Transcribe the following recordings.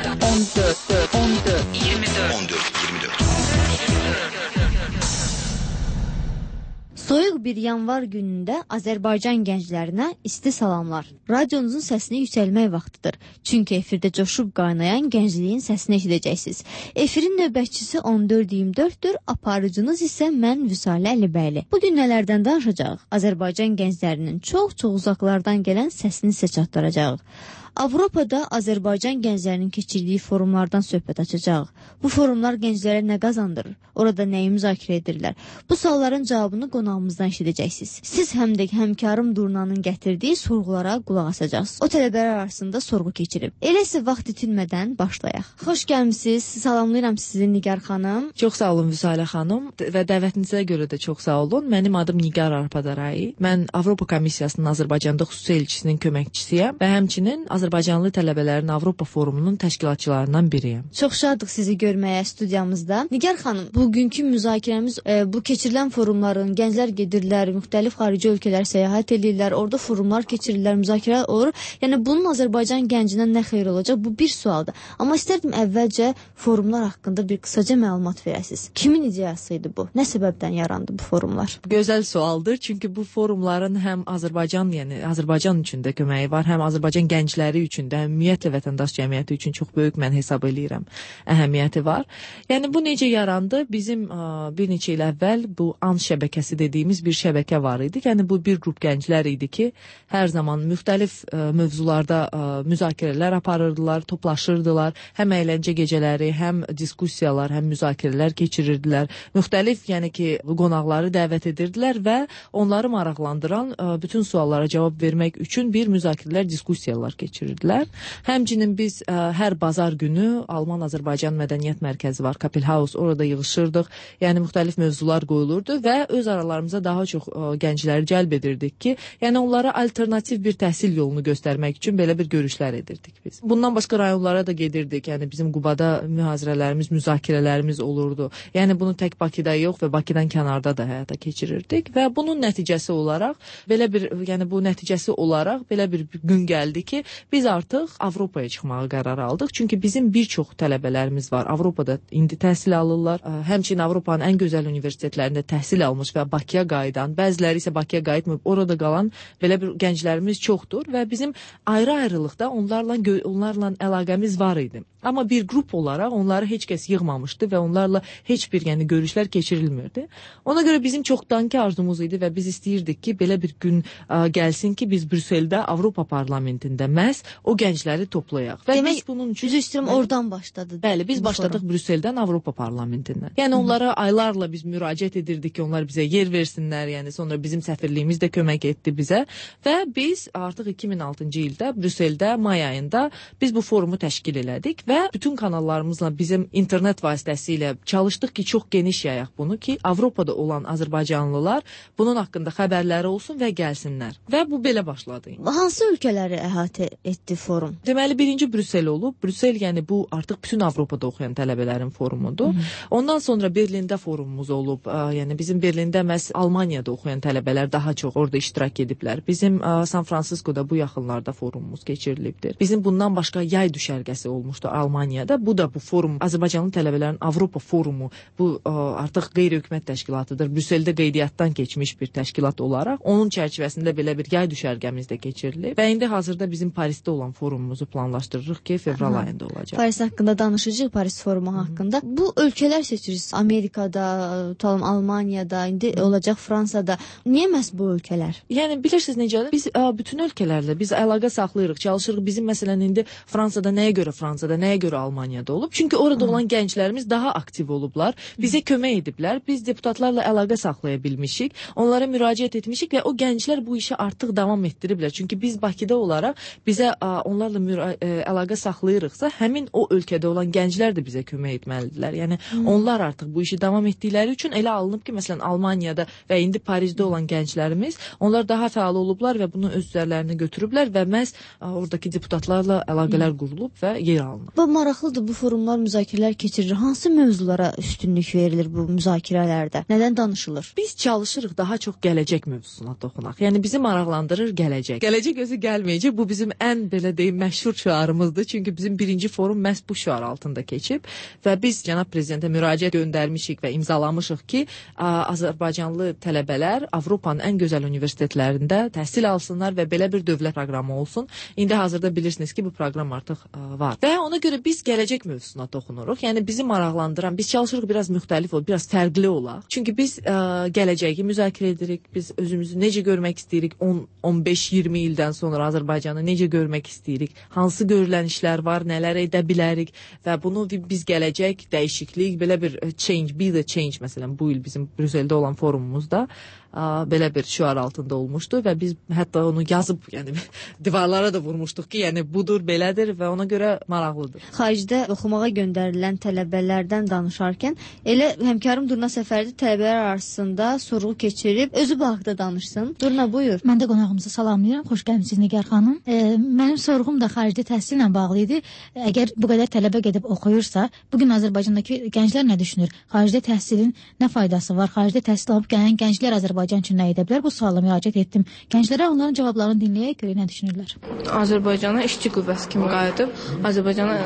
Soyuq bir yanvar günündə Azərbaycan gənclərinə isti salamlar. Radionuzun səsini yüksəlmək vaxtıdır. Çünki efirdə coşub qaynayan gəncliyin səsini eşidəcəksiniz. Efirin növbətçisi 14-24-dür, aparıcınız isə mən Vüsalə Əlibəyli. Bugün nələrdən danışacağıq? Azərbaycan gənclərinin çox-çox uzaqlardan gələn səsini sizə çatdıracağıq. Avropada Azərbaycan gənclərinin keçirdiyi forumlardan söhbət açacağıq. Bu forumlar gənclərə nə qazandırır? Orada nəyi müzakirə edirlər? Bu sualların cavabını qonağımızdan eşidəcəksiniz. Siz həm də həmkarım Durnanın gətirdiyi sorğulara qulaq asacaqsınız. O tələbələr arasında sorğu keçirib. Eləsə vaxt itirmədən başlayaq. Xoş gəlmisiniz. Salamlayıram sizi Nigar xanım. Çox sağ olun Vüsalə xanım və dəvətinizə görə də çox sağ olun. Mənim adım Nigar Arpadarayi. Mən Avropa Komissiyasının Azərbaycanda xüsusi elçisinin köməkçisiyəm və həmçinin Azərbaycanlı tələbələrin Avropa Forumunun təşkilatçılarından biriyəm. Çox şadıq sizi görməyə studiyamızda. Nigar xanım, bugünkü müzakirəmiz bu keçirilən forumların, gənclər gedirlər, müxtəlif xarici ölkələr səyahət edirlər, orada forumlar keçirirlər, müzakirə olur. Yəni bunun Azərbaycan gəncinə nə xeyir olacaq? Bu bir sualdır. Amma istərdim əvvəlcə forumlar haqqında bir qısaca məlumat verəsiniz. Kimin ideyası idi bu? Nə səbəbdən yarandı bu forumlar? Gözəl sualdır. Çünki bu forumların həm Azərbaycan, yəni Azərbaycan üçün də köməyi var, həm Azərbaycan gəncləri üçün də, ümumiyyətlə vətəndaş cəmiyyəti üçün çox böyük mən hesab eləyirəm əhəmiyyəti var. Yəni bu necə yarandı? Bizim bir neçə il əvvəl bu AN şəbəkəsi dediyimiz bir şəbəkə var idi. Yəni bu bir qrup gənclər idi ki, hər zaman müxtəlif mövzularda müzakirələr aparırdılar, toplaşırdılar. Həm əyləncə gecələri, həm diskussiyalar, həm müzakirələr keçirirdilər. Müxtəlif, yəni ki, qonaqları dəvət edirdilər və onları maraqlandıran bütün suallara cavab vermək üçün bir müzakirələr, diskussiyalar keçirirdilər. Həmçinin biz hər bazar günü Alman-Azərbaycan Mədəniyyət Mərkəzi var, Kapelhaus, orada yığışırdıq. Yəni müxtəlif mövzular qoyulurdu və öz aralarımıza daha çox gəncləri cəlb edirdik ki, yəni onlara alternativ bir təhsil yolunu göstərmək üçün belə bir görüşlər edirdik biz. Bundan başqa rayonlara da gedirdik. Yəni bizim Qubada mühazirələrimiz, müzakirələrimiz olurdu. Yəni bunu tək Bakıda yox və Bakıdan kənarda da həyata keçirirdik və bunun nəticəsi olaraq belə bir, yəni bu nəticəsi olaraq belə bir gün gəldi ki, biz artıq Avropaya çıxmağa qərar aldıq. Çünki bizim bir çox tələbələrimiz var. Avropada indi təhsil alırlar. Həmçinin Avropanın ən gözəl universitetlərində təhsil almış və Bakıya qayıdan, bəziləri isə Bakıya qayıtmayıb, orada qalan belə bir gənclərimiz çoxdur və bizim ayrı-ayrılıqda onlarla əlaqəmiz var idi. Amma bir qrup olaraq onları heç kəs yığmamışdı və onlarla heç bir görüşlər keçirilmirdi. Ona görə bizim çoxdankı arzumuz idi və biz istəyirdik ki, belə bir gün gəlsin ki, biz Brüsseldə Avropa Parlamentində məhz o gəncləri toplayaq. Və demək, biz bunun üçün üzr oradan başladı. Bəli, biz başladıq Brüsseldən Avropa Parlamentindən. Yəni onlara aylarla biz müraciət edirdik ki, onlar bizə yer versinlər. Yəni sonra bizim səfirliyimiz də kömək etdi bizə və biz artıq 2006-cı ildə Brüsseldə may ayında biz bu forumu təşkil elədik və bütün kanallarımızla bizim internet vasitəsilə çalışdıq ki, çox geniş yayaq bunu ki, Avropada olan Azərbaycanlılar bunun haqqında xəbərləri olsun və gəlsinlər. Və bu belə başladı. Hansı ölkələri əhatə etdi forum? Deməli, birinci Brüssel olub. Brüssel, yəni bu artıq bütün Avropada oxuyan tələbələrin forumudur. Ondan sonra Berlində forumumuz olub. Yəni bizim Berlində məhz Almaniyada oxuyan tələbələr daha çox orada iştirak ediblər. Bizim San Fransiskoda bu yaxınlarda forumumuz keçirilibdir. Bizim bundan başqa yay düşərgəsi olmuşdu Almaniyada. Bu da bu forum, Azərbaycanlı tələbələrin Avropa forumu, bu artıq qeyri-hökumət təşkilatıdır. Brüsseldə qeydiyyatdan keçmiş bir təşkilat olaraq onun çərçivəsində belə bir yay düşərgəmiz də keçirilib. Və indi hazırda bizim Parisdə olan forumumuzu planlaşdırırıq ki, fevral ayında olacaq. Paris haqqında danışacağıq, Paris forumu haqqında. Bu ölkələr seçirirsiniz. Amerikada, Almaniyada, indi olacaq Fransada. Niyə məhz bu ölkələr? Yəni bilirsiniz necədir? Biz bütün ölkələrlə biz əlaqə saxlayırıq, çalışırıq. Bizim məsələn indi Fransada nəyə görə Almaniyada olub? Çünki orada olan gənclərimiz daha aktiv olublar. Bizə kömək ediblər. Biz deputatlarla əlaqə saxlaya bilmişik. Onlara müraciət etmişik və o gənclər bu işi artıq davam etdiriblər. Çünki biz Bakıda olaraq bizə onlarla əlaqə saxlayırıqsa, həmin o ölkədə olan gənclər də bizə kömək etməlidirlər. Yəni onlar artıq bu işi davam etdikləri üçün elə alınıb ki, məsələn Almaniyada və indi Parisdə olan gənclərimiz, onlar daha fəal olublar və bunu öz üzərlərinə götürüblər və məhz oradakı deputatlarla əlaqələr qurulub və yer alınıb. Bu maraqlıdır, bu forumlar, müzakirələr keçirilir. Hansı mövzulara üstünlük verilir bu müzakirələrdə? Nədən danışılır? Biz çalışırıq daha çox gələcək mövzusuna toxunaq. Yəni bizi maraqlandırır gələcək. Gələcək özü gəlməyəcək. Bu bizim ən ən belə deyim məşhur şüarımızdır. Çünki bizim birinci forum məhz bu şüar altında keçib və biz cənab prezidentə müraciət göndərmişik və imzalamışıq ki, Azərbaycanlı tələbələr Avropanın ən gözəl universitetlərində təhsil alsınlar və belə bir dövlət proqramı olsun. İndi hazırda bilirsiniz ki, bu proqram artıq var. Və ona görə biz gələcək mövzusuna toxunuruq. Yəni bizi maraqlandıran, biz çalışırıq biraz müxtəlif ol, biraz fərqli olaq. Çünki biz gələcəyi müzakirə edirik. Biz özümüzü necə görmək istəyirik? 10-15-20 ildən sonra Azərbaycanı necə görmək istəyirik? Hansı görülən işlər var, nələr edə bilərik və bunu biz gələcək dəyişiklik, belə bir change, be the change məsələn bu il bizim Brüsseldə olan forumumuzda belə bir şüar altında olmuşdu və biz hətta onu yazıb, yəni divarlara da vurmuşduq ki, yəni budur, belədir və ona görə maraqlıdır. Xaricdə oxumağa göndərilən tələbələrdən danışarkən elə həmkarım Durna Səfərli tələbələr arasında sorğu keçirib, özü bu haqda danışsın. Durna, buyur. Mən də qonağımızı salamlayıram. Xoş gəlmisiniz Nigar xanım. Mənim sorğum da xarici təhsillə bağlı idi. Əgər bu qədər tələbə gedib oxuyursa, bugün Azərbaycandakı gənclər nə düşünür? Xaricdə təhsilin nə faydası var? Xaricdə təhsil alıb gələn gənclər Azərbaycan üçün nə edə bilər? Bu suala müraciət etdim. Gənclərə onların cavablarını dinləyək, görə nə düşünürlər? Azərbaycana işçi qüvvəsi kimi qayıdıb, Azərbaycana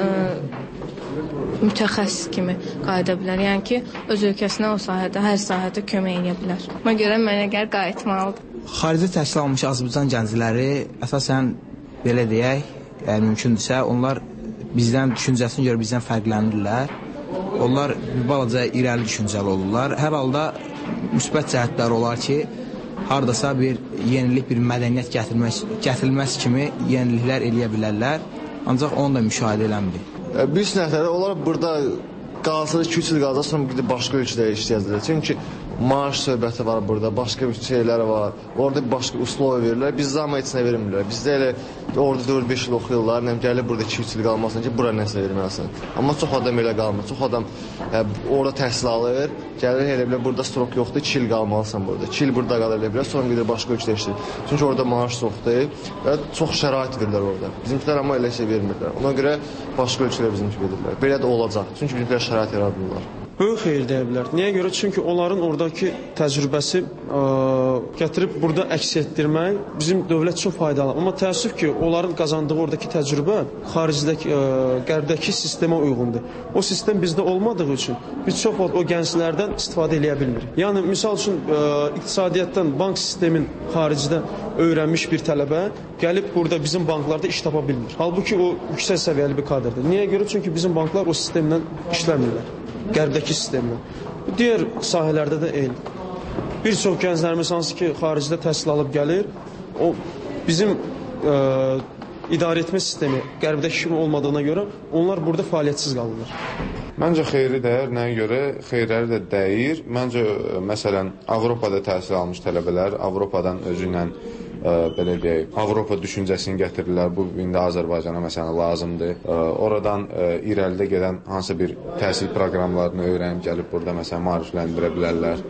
mütəxəssis kimi qayıda bilər. Yəni ki, öz ölkəsinə o sahədə, hər sahədə kömək edə bilər. Ona görə mənə gəlir qayıtmalıdır. Xaricdə təhsil almış Azərbaycan gəncləri əsasən belə deyək, mümkündürsə, onlar bizdən düşüncəsini görə bizdən fərqlənirlər. Onlar bir balaca irəli düşüncəli olurlar. Hər halda müsbət cəhətləri olar ki, hardasa bir yenilik, bir mədəniyyət gətirilməsi kimi yeniliklər eləyə bilərlər. Ancaq onu da müşahidə eləmirik. Bir sənətləri onlar burada qalsa 2-3 il qalsa sonra bir də başqa ölkədə işləyəcəklər. Çünki maaş söhbəti var burada, başqa şeylər var. Orada başqa uslov verirlər. Bizdə amma heç nə vermirlər. Bizdə elə orada 4-5 il oxuyurlar, gəlib burada 2-3 il qalmasın ki, bura nəsə verməlisən. Amma çox adam elə qalmır. Çox adam orada təhsil alır, gəlir elə bilər burada strok yoxdur, 2 il qalmalısan burada. 2 il burada qalır elə bilər, sonra gedir başqa ölkədə işləyir. Çünki orada maaş çoxdur və çox şərait verirlər orada. Bizimkilər amma elə şey vermirlər. Ona görə başqa ölkələrə bizimki verirlər. Belə də olacaq. Çünki bizimkilər şərait yaradırlar. Böyük xeyir deyə bilər. Niyə görə? Çünki onların oradakı təcrübəsi gətirib burada əks etdirmək bizim dövlət üçün faydalı. Amma təəssüf ki, onların qazandığı oradakı təcrübə xaricdəki, qərbdəki sistemə uyğundur. O sistem bizdə olmadığı üçün biz çox vaxt o gənclərdən istifadə edə bilmirik. Yəni, misal üçün, iqtisadiyyatdan, bank sistemin xaricdə öyrənmiş bir tələbə gəlib burada bizim banklarda iş tapa bilmir. Halbuki o yüksək səviyyəli bir kadrdır. Niyə görə? Çünki bizim banklar o sistemlə işləmirlər. Qərbdəki sistemlə. Digər sahələrdə də eyni. Bir çox gənclərimiz hansı ki, xaricdə təhsil alıb gəlir, o bizim idarə etmə sistemi qərbdəki kimi olmadığına görə onlar burada fəaliyyətsiz qalırlar. Məncə xeyri dəyər, nəyə görə? Xeyirləri də dəyir. Məncə, məsələn, Avropada təhsil almış tələbələr Avropadan özü ilə belə deyək, Avropa düşüncəsini gətirirlər. Bu indi Azərbaycana məsələn lazımdır. Oradan irəlidə gedən hansı bir təhsil proqramlarını öyrənib gəlib burada məsələn maarifləndirə bilərlər.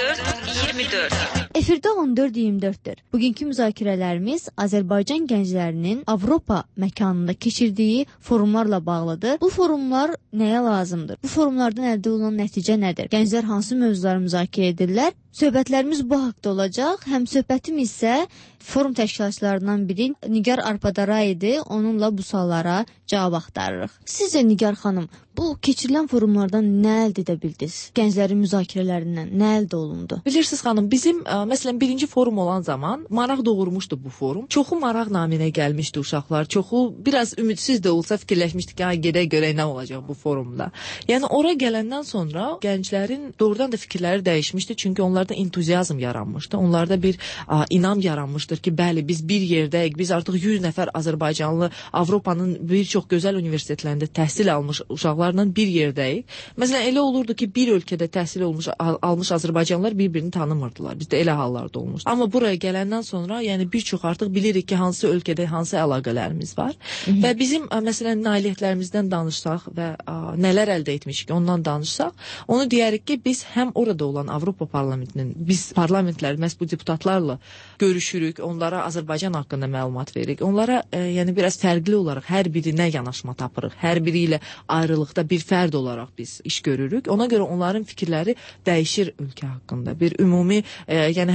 14-24 Efirdə 14-24-dür. Bugünkü müzakirələrimiz Azərbaycan gənclərinin Avropa məkanında keçirdiyi forumlarla bağlıdır. Bu forumlar nəyə lazımdır? Bu forumlardan əldə olunan nəticə nədir? Gənclər hansı mövzuları müzakirə edirlər? Söhbətlərimiz bu haqda olacaq. Həm söhbətim isə forum təşkilatçılarından biri Nigar Arpadara idi. Onunla bu suallara cavab axtarırıq. Sizcə Nigar xanım, bu keçirilən forumlardan nə əldə edə bildiniz? Gənclərin müzakirələrindən nə əldə olundu? Bilirsiniz xanım, bizim məsələn birinci forum olan zaman maraq doğurmuşdu bu forum. Çoxu maraq naminə gəlmişdi uşaqlar. Çoxu biraz ümidsiz də olsa fikirləşmişdi ki, gedək görək nə olacaq bu forumda. Yəni ora gələndən sonra gənclərin doğrudan da fikirləri dəyişmişdi. Çünki onlarda entuziazm yaranmışdı. Onlarda bir inam yaranmışdır ki, bəli, biz bir yerdəyik. Biz artıq 100 nəfər Azərbaycanlı Avropanın bir çox gözəl universitetlərində təhsil almış uşaqlarla bir yerdəyik. Məsələn, elə olurdu ki, bir ölkədə təhsil almış Azərbaycanlılar bir-birini tanımırdılar. Bizdə elə hallarda olmuşdu. Amma buraya gələndən sonra, yəni bir çox artıq bilirik ki, hansı ölkədə hansı əlaqələrimiz var. Və bizim məsələn nailiyyətlərimizdən danışsaq və nələr əldə etmişik, ondan danışsaq, onu deyərik ki, biz həm orada olan Avropa parlamentinin, biz parlamentlər, məhz bu deputatlarla görüşürük, onlara Azərbaycan haqqında məlumat veririk. Onlara yəni biraz fərqli olaraq hər birinə yanaşma tapırıq. Hər biri ilə ayrılıqda bir fərd olaraq biz iş görürük. Ona görə onların fikirləri dəyişir ölkə haqqında. Bir ümumi, yəni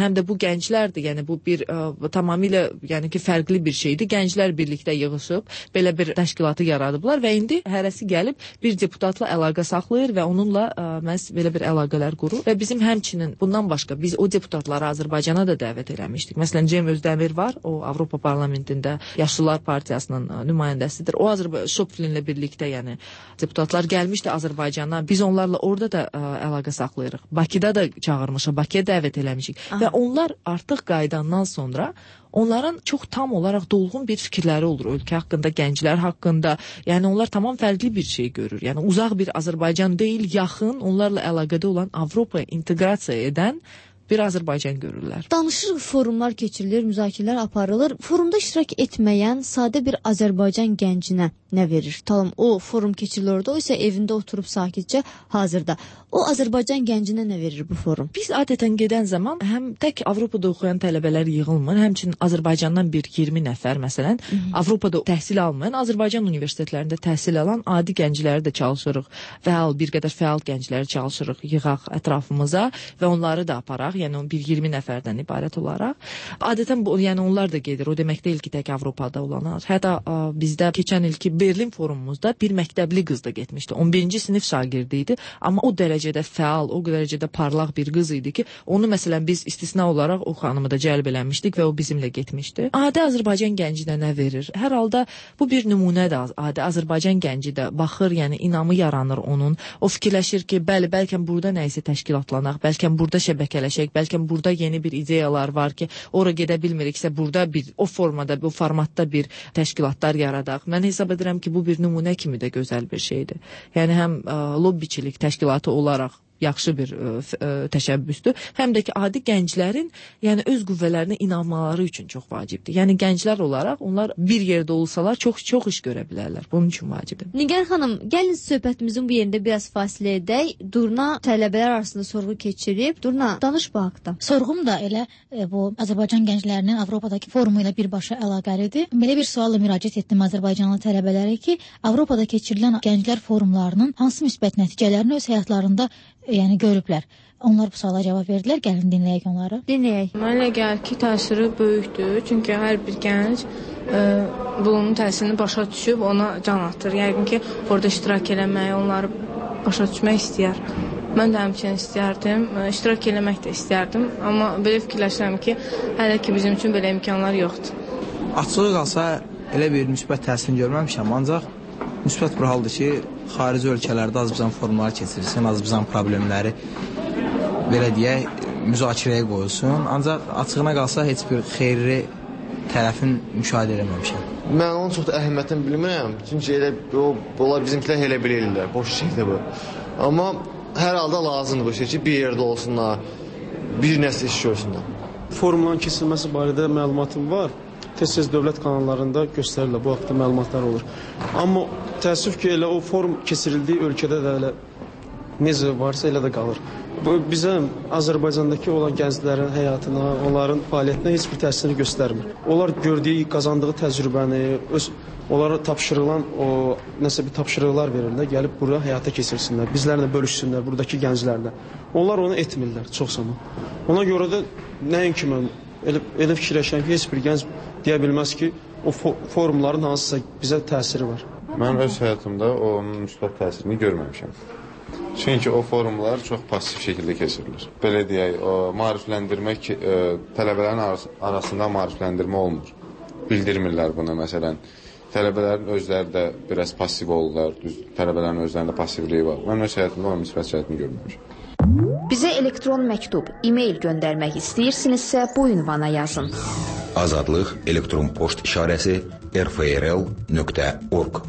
həm də bu gənclərdir. Yəni bu bir tamamilə yəni ki fərqli bir şeydir. Gənclər birlikdə yığılıb belə bir təşkilatı yaradıblar və indi hərəsi gəlib bir deputatla əlaqə saxlayır və onunla məhz belə bir əlaqələr qurur və bizim həmçinin bundan başqa biz o deputatları Azərbaycana da dəvət eləmişdik. Məsələn, Cem Özdəmir var, o Avropa Parlamentində Yaşlılar Partiyasının nümayəndəsidir. O Şopflinlə birlikdə, yəni deputatlar gəlmişdi Azərbaycana. Biz onlarla orada da əlaqə saxlayırıq. Bakıda da çağırmışıq, Bakıya dəvət eləmişik. Və onlar artıq qayıdandan sonra onların çox tam olaraq dolğun bir fikirləri olur ölkə haqqında, gənclər haqqında. Yəni onlar tamam fərqli bir şey görür. Yəni uzaq bir Azərbaycan deyil, yaxın, onlarla əlaqədə olan Avropaya inteqrasiya edən bir Azərbaycan görürlər. Danışırıq, forumlar keçirilir, müzakirələr aparılır. Forumda iştirak etməyən sadə bir Azərbaycan gəncinə nə verir? Tamam, o forum keçirilir orada, o isə evində oturub sakitcə hazırda. O Azərbaycan gəncinə nə verir bu forum? Biz adətən gedən zaman həm tək Avropada oxuyan tələbələr yığılmır, həmçinin Azərbaycandan bir 20 nəfər məsələn, Avropada təhsil almayan, Azərbaycan universitetlərində təhsil alan adi gəncləri də çalışırıq. Bir qədər fəal gəncləri çalışırıq, yığaq ətrafımıza və onları da aparaq. Yəni bir 20 nəfərdən ibarət olaraq. Adətən yəni onlar da gedir. O demək deyil ki, tək Avropada olanlar. Hətta bizdə keçən ilki Berlin forumumuzda bir məktəbli qız da getmişdi. 11-ci sinif şagirdi idi, amma o dərəcədə fəal, o dərəcədə parlaq bir qız idi ki, onu məsələn biz istisna olaraq o xanımı da cəlb eləmişdik və o bizimlə getmişdi. Adi Azərbaycan gəncinə nə verir? Hər halda bu bir nümunədir. Adi Azərbaycan gənci də baxır, yəni inamı yaranır onun. O fikirləşir ki, bəli, bəlkə burada nə isə təşkilatlanaq, bəlkə burada şəbəkələşək, bəlkə burada yeni bir ideyalar var ki, ora gedə bilmiriksə burada o formada, bu formatda bir təşkilatlar yaradaq. Mən hesab edirəm ki, bu bir nümunə kimi də gözəl bir şeydir. Yəni həm lobbiçilik təşkilatı olaraq yaxşı bir təşəbbüsdür. Həm də ki, adi gənclərin yəni öz qüvvələrinə inanmaları üçün çox vacibdir. Yəni gənclər olaraq onlar bir yerdə olsalar çox iş görə bilərlər. Bunun üçün vacibdir. Nigar xanım, gəlin söhbətimizin bu yerində biraz fasilə edək. Durna tələbələr arasında sorğu keçirib. Durna, danış bu haqda. Sorğum da elə bu Azərbaycan gənclərinin Avropadakı forumu ilə birbaşa əlaqəlidir. Belə bir sualla müraciət etdim Azərbaycanlı tələbələrə ki, Avropada keçirilən gənclər forumlarının hansı müsbət nəticələrini öz həyatlarında yəni görüblər. Onlar bu suala cavab verdilər. Gəlin dinləyək onları. Dinləyək. Mənə gəlir ki, təsiri böyükdür. Çünki hər bir gənc bunun təsirini başa düşüb ona can atır. Yəqin ki, orada iştirak eləmək, onları başa düşmək istəyər. Mən də həmçinin istəyərdim, iştirak eləmək də istəyərdim. Amma belə fikirləşirəm ki, hələ ki bizim üçün belə imkanlar yoxdur. Açığı qalsa elə bir müsbət təsirini görməmişəm, ancaq müsbət bir haldır ki, xarici ölkələrdə Azərbaycan forumları keçirilsin, Azərbaycan problemləri belə deyək, müzakirəyə qoyulsun. Ancaq açığına qalsa heç bir xeyri tərəfin müşahidə eləməmişəm. Mən onun çox da əhəmiyyətini bilmirəm. Çünki elə onlar bizimkilər elə bilirlər, boş şeydir bu. Amma hər halda lazımdır bu şey ki, bir yerdə olsunlar, bir nəsə iş görsünlər. Forumların keçirilməsi barədə məlumatım var. Tez-tez dövlət kanallarında göstərirlər, bu haqda məlumatlar olur. Amma təəssüf ki, elə o forum keçirildiyi ölkədə də elə necə varsa elə də qalır. Bu bizə Azərbaycandakı olan gənclərin həyatına, onların fəaliyyətinə heç bir təsirini göstərmir. Onlar gördüyü, qazandığı təcrübəni, onlara tapşırılan o nəsə bir tapşırıqlar verirlər, gəlib bura həyata keçirsinlər, bizlərlə bölüşsünlər, buradakı gənclərlə. Onlar onu etmirlər çox zaman. Ona görə də nəinki mən elə fikirləşən ki, heç bir gənc deyə bilməz ki, o forumların hansısa bizə təsiri var. Mən öz həyatımda onun müsbət təsirini görməmişəm. Çünki o forumlar çox pasiv şəkildə keçirilir. Belə deyək, maarifləndirmək, tələbələrin arasında maarifləndirmə olmur. Bildirmirlər bunu, məsələn. Tələbələrin özləri də biraz pasiv olurlar, tələbələrin özlərində passivliyi var. Mən öz həyatımda onun müsbət şəkilini görməmişəm. Bizə elektron məktub, e-mail göndərmək istəyirsinizsə bu ünvana yazın. Azadlıq elektron poçt işarəsi rfrl.org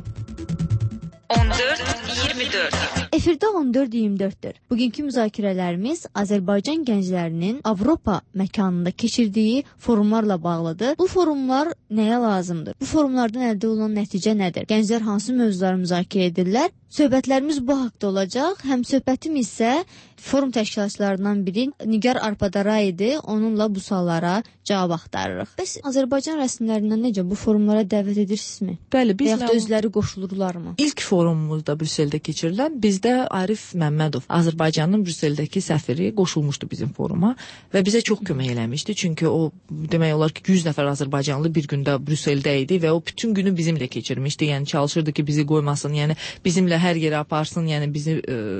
14-24 Efirdə 14-24-dür. Bugünkü müzakirələrimiz Azərbaycan gənclərinin Avropa məkanında keçirdiyi forumlarla bağlıdır. Bu forumlar nəyə lazımdır? Bu forumlardan əldə olunan nəticə nədir? Gənclər hansı mövzuları müzakirə edirlər? Söhbətlərimiz bu haqda olacaq. Həm söhbətim isə forum təşkilatçılarından biri Nigar Arpadara idi. Onunla bu suallara cavab axtarırıq. Bəs Azərbaycan rəsmilərindən necə bu forumlara dəvət edirsinizmi? Bəli, biz özləri qoşulurlarmı? İlk forumumuzda Brüsseldə keçirilən bizdə Arif Məmmədov, Azərbaycanın Brüsseldəki səfiri qoşulmuşdu bizim foruma və bizə çox kömək eləmişdi. Çünki o demək olar ki 100 nəfər Azərbaycanlı bir gündə Brüsseldə idi və o bütün günü bizimlə keçirmişdi. Yəni çalışırdı ki bizi qoymasın, yəni bizimlə hər yerə aparsın, yəni bizi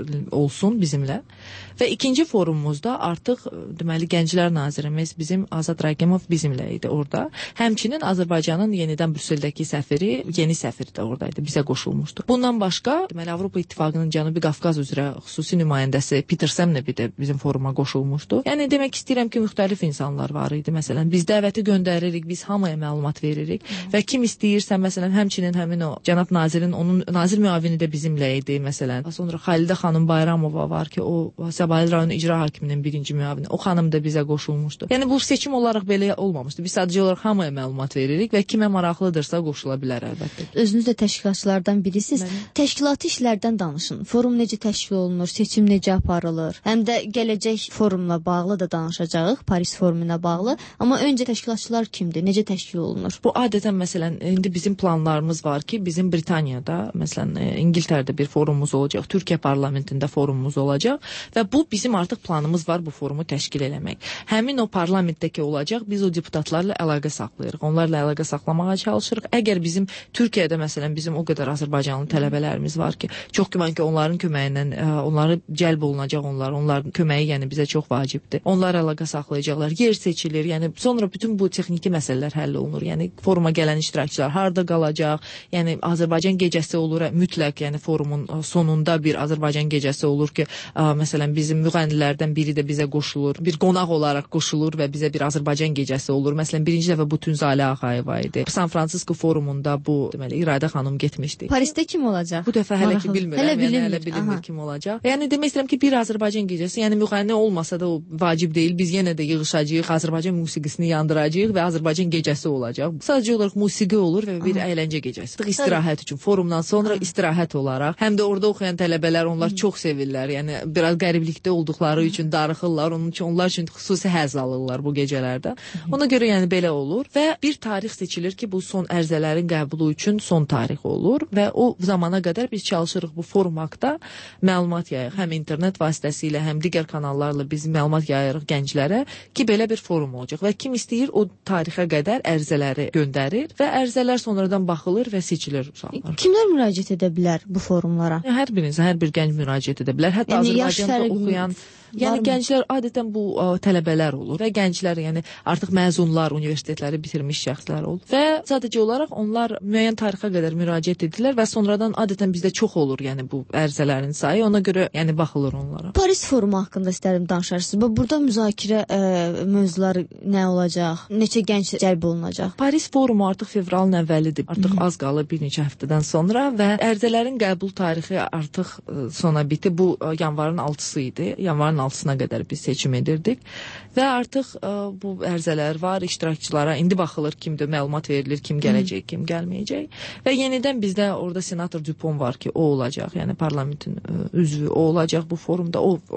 olsun bizimlə. Və ikinci forumumuzda artıq deməli Gənclər Nazirimiz bizim Azad Ragimov bizimlə idi orada. Həmçinin Azərbaycanın yenidən Brüsseldəki səfiri, yeni səfir də oradaydı, bizə qoşulmuşdu. Bundan başqa deməli Avropa İttifaqının Cənubi Qafqaz üzrə xüsusi nümayəndəsi Peter Semnevi də bizim foruma qoşulmuşdu. Yəni demək istəyirəm ki, müxtəlif insanlar var idi. Məsələn, biz dəvəti göndəririk, biz hamıya məlumat veririk və kim istəyirsə, məsələn, həmçinin həmin o cənab nazirin, onun nazir müavini də bizimlə idi. Məsələn, sonra Xalidə xanım Bayramova var ki, o Səbail rayon icra hakiminin birinci müavini. O xanım da bizə qoşulmuşdu. Yəni bu seçim olaraq belə olmamışdı. Biz sadəcə olaraq hamıya məlumat veririk və kimə maraqlıdırsa qoşula bilər əlbəttə. Özünüz də təşkilatçılardan birisiniz. Təşkilati işlərdən danışın. Forum necə təşkil olunur, seçim necə aparılır? Həm də gələcək forumla bağlı da danışacağıq, Paris forumuna bağlı. Amma öncə təşkilatçılar kimdir, necə təşkil olunur? Bu adətən məsələn indi bizim planlarımız var ki, bizim Britaniyada, məsələn İngiltərədə bir forumumuz olacaq, Türkiyə parlamentində forumumuz olacaq və bu bizim artıq planımız var bu forumu təşkil eləmək. Həmin o parlamentdəki olacaq, biz o deputatlarla əlaqə saxlayırıq. Onlarla əlaqə saxlamağa çalışırıq. Əgər bizim Türkiyədə məsələn bizim o qədər Azərbaycanlı tələbələrimiz var ki, çox güman ki onların köməyindən onları cəlb olunacaq onların köməyi yəni bizə çox vacibdir. Onlar əlaqə saxlayacaqlar, yer seçilir. Yəni sonra bütün bu texniki məsələlər həll olunur. Yəni foruma gələn iştirakçılar harda qalacaq? Yəni Azərbaycan gecəsi olur, mütləq yəni forumun sonunda bir Azərbaycan gecəsi olur ki, məsələn bizim müğənnilərdən biri də bizə qoşulur, bir qonaq olaraq qoşulur və bizə bir Azərbaycan gecəsi olur. Məsələn birinci dəfə bu Tünzalə Ağayeva idi. San Fransisko forumunda bu deməli İradə xanım getmişdi. Parisdə kim olacaq? Bu dəfə hələ ki bilmirəm, hələ bilinmir kim olacaq. Yəni demək istəyirəm ki, bir Azərbaycan gecəsi, yəni müğənni olmasa da o vacib deyil. Biz yenə də yığışacağıq, Azərbaycan musiqisini yandıracağıq və Azərbaycan gecəsi olacaq. Sadəcə olaraq musiqi olur və bir əyləncə gecəsi. İstirahət üçün forumdan sonra istirahət olaraq, həm də orada oxuyan tələbələr onlar çox sevirlər. Yəni biraz qəriblikdə olduqları üçün darıxırlar, onun üçün onlar üçün xüsusi həzz alırlar bu gecələrdə. Ona görə yəni belə olur və bir tarix seçilir ki, bu son ərizələrin qəbulu üçün son tarix olur və o zamana qədər biz çalışırıq bu forum haqqında məlumat yayırıq. Həm internet vasitəsilə, həm digər kanallarla biz məlumat yayırıq gənclərə ki, belə bir forum olacaq və kim istəyir o tarixə qədər ərizələri göndərir və ərizələr sonradan baxılır və seçilir uşaqlar. Kimlər müraciət edə bilər bu forumlara? Hər bir gənc müraciət edə bilər. Hətta yəni, Azərbaycanda oxuyan yəni gənclər adətən bu tələbələr olur və gənclər yəni artıq məzunlar, universitetləri bitirmiş şəxslər olur və sadəcə olaraq onlar müəyyən tarixə qədər müraciət edirlər və sonradan adətən bizdə çox olur yəni bu ərizələrin sayı, ona görə yəni baxılır onlara. Paris forumu haqqında istərdim danışarsınız. Burada müzakirə mövzuları nə olacaq? Neçə gənc cəlb olunacaq? Paris forumu artıq fevralın əvvəlidir. Artıq az qalır bir neçə həftədən sonra və ərizələrin qəbul tarixi artıq sona bitib. Bu yanvarın 6-sı idi. Yanvarın 6-sına qədər biz seçim edirdik və artıq bu ərizələr var iştirakçılara. İndi baxılır kimdir, məlumat verilir, kim gələcək, kim gəlməyəcək və yenidən bizdə orada senator Dupont var ki, o olacaq. Yəni parlamentin üzvü o olacaq bu forumda.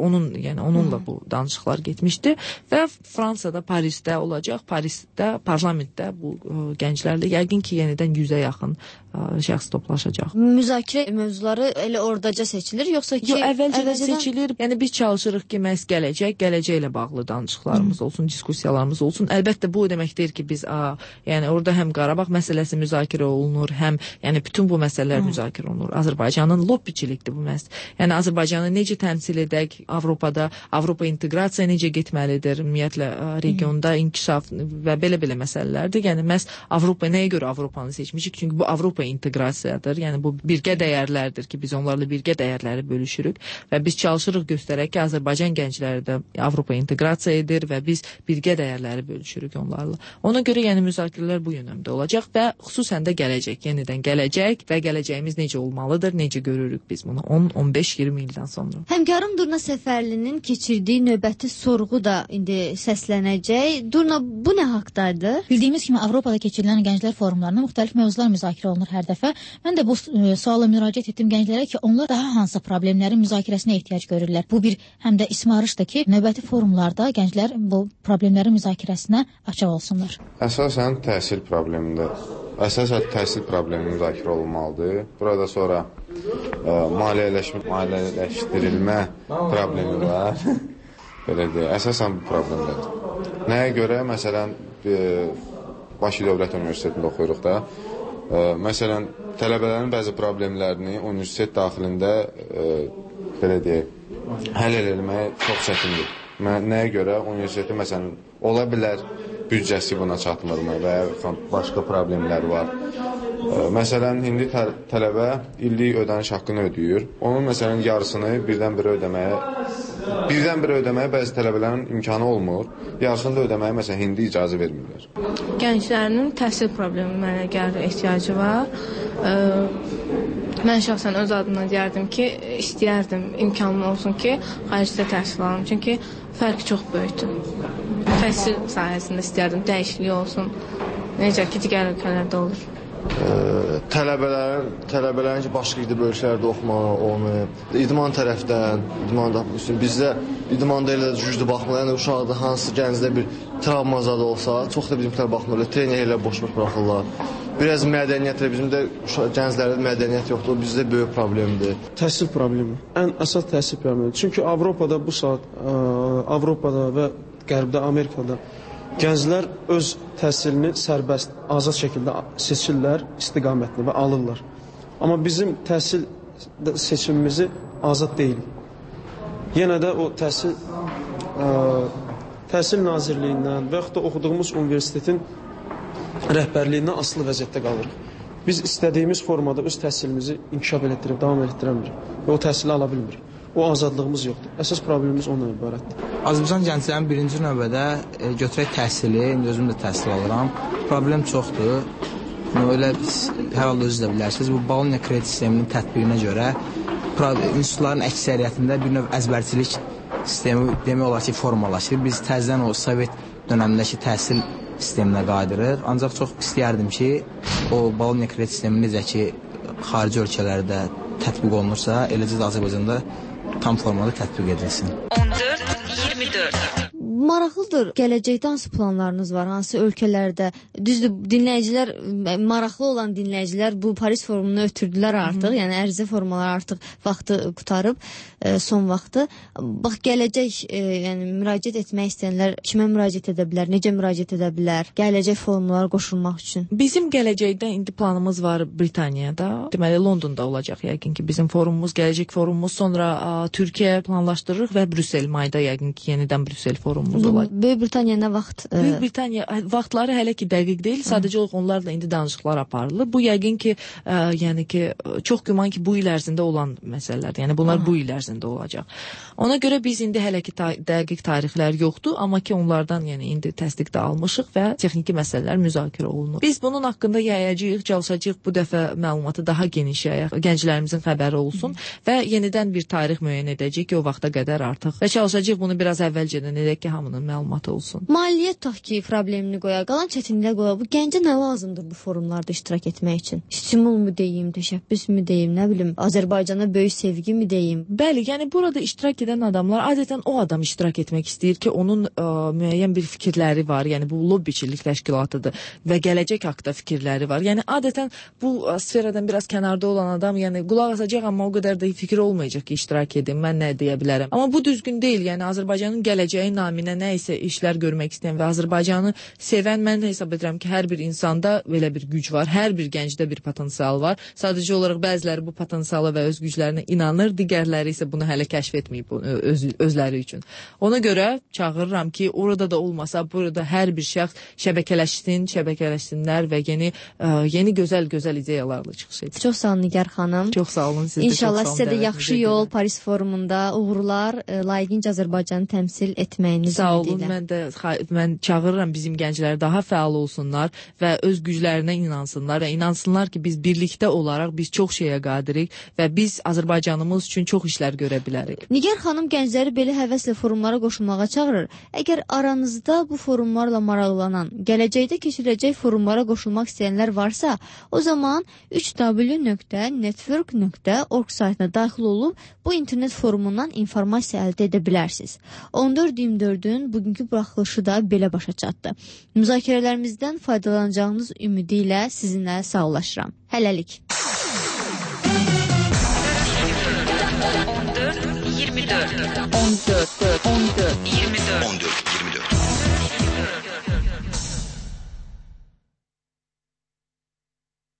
Onunla bu danışıqlar getmişdi və Fransada, Parisdə olacaq. Parisdə, parlamentdə bu gənclərlə yəqin ki, yenidən 100-ə yaxın şəxs toplaşacaq. Müzakirə mövzuları elə oradaca seçilir, yoxsa ki əvvəlcədən seçilir. Yəni biz çalışırıq ki, məhz gələcəklə bağlı danışıqlarımız olsun, diskussiyalarımız olsun. Əlbəttə bu demək deyir ki, biz yəni orada həm Qarabağ məsələsi müzakirə olunur, həm yəni bütün bu məsələlər müzakirə olunur. Azərbaycanın lobbiçilikdir bu məsələ. Yəni Azərbaycanı necə təmsil edək Avropada, Avropa inteqrasiya necə getməlidir, ümumiyyətlə regionda inkişaf və belə məsələlərdir. Yəni məhz Avropa nəyə görə Avropanı seçmişik? Çünki bu Avropa inteqrasiyadır. Yəni bu birgə dəyərlərdir ki, biz onlarla birgə dəyərləri bölüşürük və biz çalışırıq göstərək ki, Azərbaycan gəncləri də Avropa inteqrasiya edir və biz birgə dəyərləri bölüşürük onlarla. Ona görə yəni müzakirələr bu yönəmdə olacaq və xüsusən də yenidən gələcək və gələcəyimiz necə olmalıdır, necə görürük biz bunu 10, 15, 20 ildən sonra. Həmkarım Durna Səfərlinin keçirdiyi növbəti sorğu da indi səslənəcək. Durna, bu nə haqqdadır? Bildiyimiz kimi Avropada keçirilən gənclər forumlarında müxtəlif mövzular müzakirə olunur hər dəfə. Mən də bu suala müraciət etdim gənclərə ki, onlar daha hansı problemlərin müzakirəsinə ehtiyac görürlər. Bu bir həm də ismarışdır ki, növbəti forumlarda gənclər bu problemlərin müzakirəsinə açıq olsunlar. Əsasən təhsil problemi müzakirə olunmalıdır. Burada sonra maliyyələşdirilmə problemi var. Belə deyək, əsasən bu problemlərdir. Nəyə görə? Məsələn, Bakı Dövlət Universitetində oxuyuruq da. Məsələn, tələbələrin bəzi problemlərini universitet daxilində belə deyək, həll etməyə çox çətindir. Nəyə görə? Universitetin məsələn, ola bilər büdcəsi buna çatmırmı və ya başqa problemlər var. Məsələn, indi tələbə illik ödəniş haqqını ödəyir. Onun məsələn yarısını birdən-birə ödəməyə bəzi tələbələrin imkanı olmur. Yarısını da ödəməyə məsələn indi icazə vermirlər. Gənclərinin təhsil problemi mənə gəlir, ehtiyacı var. Mən şəxsən öz adıma deyərdim ki, istəyərdim imkanım olsun ki, xaricdə təhsil alım. Çünki fərqi çox böyükdür. Təhsil sahəsində istəyərdim, dəyişiklik olsun. Necə ki, digər ölkələrdə olur. Tələbələrin ki, başqa gidib ölkələrdə oxumağı, onu idman tərəfdən, bizdə idmanda elə güclü baxmır. Yəni uşaqda hansı gəncdə bir travma zadı olsa, çox da bizimkilər baxmırlar, trener elə boş-boş buraxırlar. Biraz mədəniyyətlə, bizim də gənclərdə mədəniyyət yoxdur, o bizdə böyük problemdir. Təhsil problemi, ən əsas təhsil problemi. Çünki Avropada bu saat, Avropada və Qərbdə, Amerikada gənclər öz təhsilini sərbəst, azad şəkildə seçirlər, istiqamətini və alırlar. Amma bizim təhsil seçimimizi azad deyil. Yenə də o Təhsil Nazirliyindən və yaxud da oxuduğumuz universitetin rəhbərliyindən asılı vəziyyətdə qalırıq. Biz istədiyimiz formada öz təhsilimizi inkişaf etdirib, davam etdirəmirik və o təhsili ala bilmirik. O azadlığımız yoxdur. Əsas problemimiz onunla ibarətdir. Azərbaycan gənclərinin birinci növbədə götürək təhsili, indi özüm də təhsil alıram. Problem çoxdur. Elə hər halda özünüz də bilərsiniz. Bu Bologna kredit sisteminin tətbiqinə görə institutların əksəriyyətində bir növ əzbərçilik sistemi demək olar ki, formalaşır. Biz təzədən o Sovet dönəmindəki təhsil sisteminə qayıdırıq. Ancaq çox istəyərdim ki, o Bologna kredit sistemi necə ki, xarici ölkələrdə tətbiq olunursa, eləcə də Azərbaycanda tam formada tətbiq edilsin. 14-24 Maraqlıdır. Gələcəkdə hansı planlarınız var? Hansı ölkələrdə? Düzdür, dinləyicilər, maraqlı olan dinləyicilər bu Paris forumunu ötürdülər artıq. Yəni ərizə formaları artıq vaxtı qutarıb, son vaxtı. Bax, gələcək, yəni müraciət etmək istəyənlər kimə müraciət edə bilər? Necə müraciət edə bilər? Gələcək forumlara qoşulmaq üçün. Bizim gələcəkdə indi planımız var Britaniyada. Deməli, Londonda olacaq yəqin ki, bizim forumumuz, gələcək forumumuz. Sonra Türkiyə planlaşdırırıq və Brüssel mayda yəqin ki, yenidən Brüssel forumumuz olacaq. Böyük Britaniya nə vaxt? Böyük Britaniya vaxtları hələ ki dəqiq deyil. Sadəcə olaraq onlarla indi danışıqlar aparılır. Bu yəqin ki, yəni ki, çox güman ki, bu il ərzində olan məsələlərdir. Yəni bunlar bu il ərzində olacaq. Ona görə biz indi hələ ki dəqiq tarixlər yoxdur, amma ki onlardan yəni indi təsdiq də almışıq və texniki məsələlər müzakirə olunur. Biz bunun haqqında yayacağıq, çalışacağıq bu dəfə məlumatı daha geniş yayaq, gənclərimizin xəbəri olsun və yenidən bir tarix müəyyən edəcəyik ki, o vaxta qədər artıq və çalışacağıq bunu biraz əvvəlcədən edək ki, hamının məlumatı olsun. Maliyyət tutaq ki, problemini qoyaq, qalan çətinliklər qoyaq. Bu gəncə nə lazımdır bu forumlarda iştirak etmək üçün? Stimul mu deyim, təşəbbüs mü deyim, nə bilim, Azərbaycana böyük sevgi mi deyim? Bəli, yəni burada iştirak edən adamlar adətən o adam iştirak etmək istəyir ki, onun müəyyən bir fikirləri var. Yəni bu lobbiçilik təşkilatıdır və gələcək haqqında fikirləri var. Yəni adətən bu sferadan biraz kənarda olan adam, yəni qulaq asacaq, amma o qədər də fikir olmayacaq ki, iştirak edim, mən nə deyə bilərəm. Amma bu düzgün deyil. Yəni Azərbaycanın gələcəyi naminə nə isə işlər görmək istəyən və Azərbaycanı sevən, mən hesab edirəm ki, hər bir insanda belə bir güc var, hər bir gəncdə bir potensial var. Sadəcə olaraq bəziləri bu potensiala və öz güclərinə inanır, digərləri isə bunu hələ kəşf etməyib özləri üçün. Ona görə çağırıram ki, orada da olmasa, burada hər bir şəxs şəbəkələşsinlər və yeni gözəl ideyalarla çıxış etsin. Çox sağ olun Nigar xanım. Çox sağ olun, siz də İnşallah sizə də yaxşı yol Paris forumunda uğurlar, layiqincə Azərbaycanı təmsil etməyiniz ümidi ilə. Sağ olun, mən çağırıram bizim gəncləri daha fəal olsunlar və öz güclərinə inansınlar və inansınlar ki, biz birlikdə olaraq biz çox şeyə qadirik və biz Azərbaycanımız üçün çox işlər görə bilərik. Nigar xanım gəncləri belə həvəslə forumlara qoşulmağa çağırır. Əgər aranızda bu forumlarla maraqlanan, gələcəkdə keçiriləcək forumlara qoşulmaq istəyənlər varsa, o zaman 3w.network.org saytına daxil olub bu internet forumundan informasiya əldə edə bilərsiniz. 14-24-ün bugünkü buraxılışı da belə başa çatdı. Müzakirələrimizdən faydalanacağınız ümidi ilə sizinlə sağollaşıram. Hələlik. 24 14 14 24